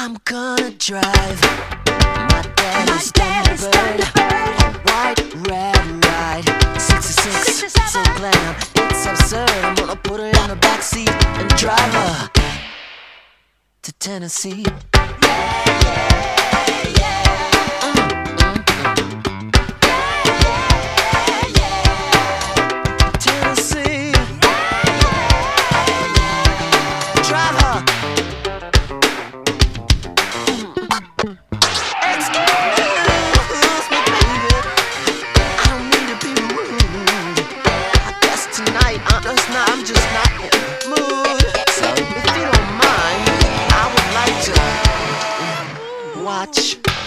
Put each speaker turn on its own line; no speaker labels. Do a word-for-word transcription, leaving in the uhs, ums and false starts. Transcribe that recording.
I'm gonna drive my daddy's Thunderbird, a white red ride, sixty-six, so glam, it's absurd. I'm gonna put her in the backseat and drive her to Tennessee. Yeah, yeah, yeah. I'm just not in the mood. So if you don't mind, I would like to watch